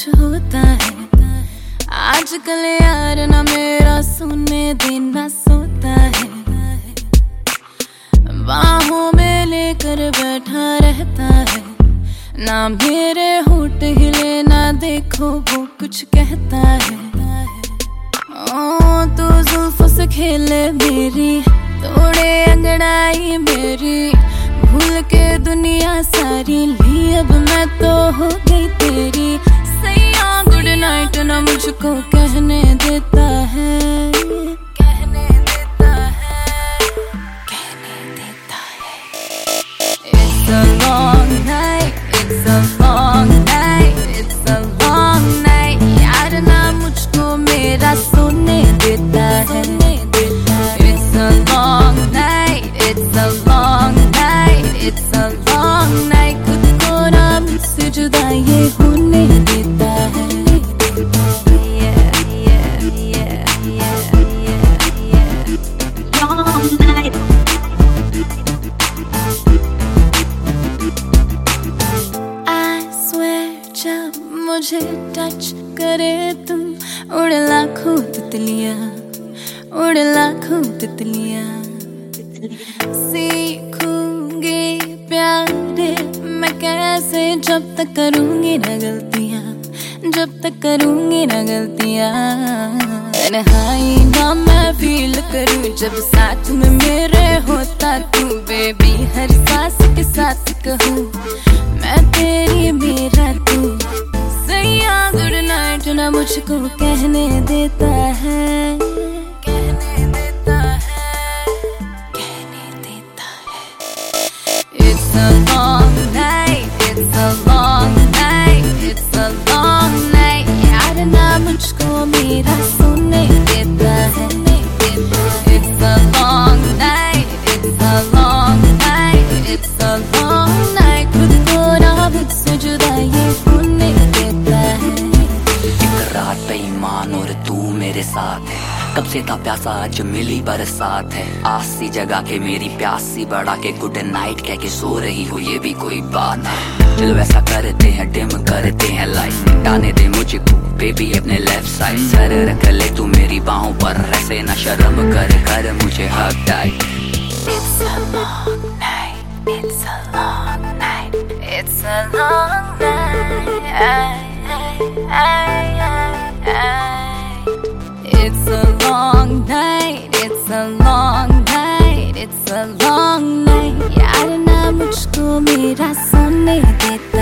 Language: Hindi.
कुछ होता है आजकल यार, ना मेरा सोने देना सोता है। बाहों में लेकर बैठा रहता है, ना मेरे होठ हिले ना देखो वो कुछ कहता है। ओ तो जुल्फों से खेले मेरी, तोड़े अंगड़ाई मेरी, भूल के दुनिया सारी ली अब मैं तो हो गई तेरी। सैया गुड नाइट ना मुझको कहने देता है, कहने देता है, कहने देता है। It's a long night, it's a long night, it's a long night, यार ना मुझको मेरा सोने देता है। It's a long night, it's a long night, it's a long night, खुद को ना मुझसे जुदा ये होने देता है। Long night. I swear जब मुझे टच करे तुम, उड़ लाखों तितलियां, उड़ लाखों तितलियां। सीखूंगी प्यारे मैं कैसे, जब तक करूंगी ना गलतियां, जब तक करूंगी ना गलतियां। तन्हाई ना मैं फील करूं जब साथ में मेरे होता तू, बेबी हर सांस के साथ कहूं मैं तेरी मेरा तू। सैया गुड नाइट ना मुझको कहने देता है, कहने देता है, कहने देता है। It's a long night, it's a long night, it's a long night, यार ना मुझको मेरा सोने देता है। It's a long night, it's a long night, it's a long night, खुद को ना मुझसे जुदा ये होने देता है। एक रात बेईमान और तू मेरे साथ है, कब से था प्यासा आज मिली बरसात है। आस सी जगा के मेरी प्यास सी बढ़ा के गुड नाइट कह के सो रही हो, ये भी कोई बात है। चलो ऐसा करते हैं डिम करते हैं लाइट, टाने दे मुझको बेबी अपने लेफ्ट साइड। सर रख ले तू मेरी बाहों पर, ऐसे ना शर्म कर कर मुझे हक tight. It's a long night, it's a long night, it's a long night, it's a long night, it's a long night, it's a long night, यार ना मुझको मेरा सोने देता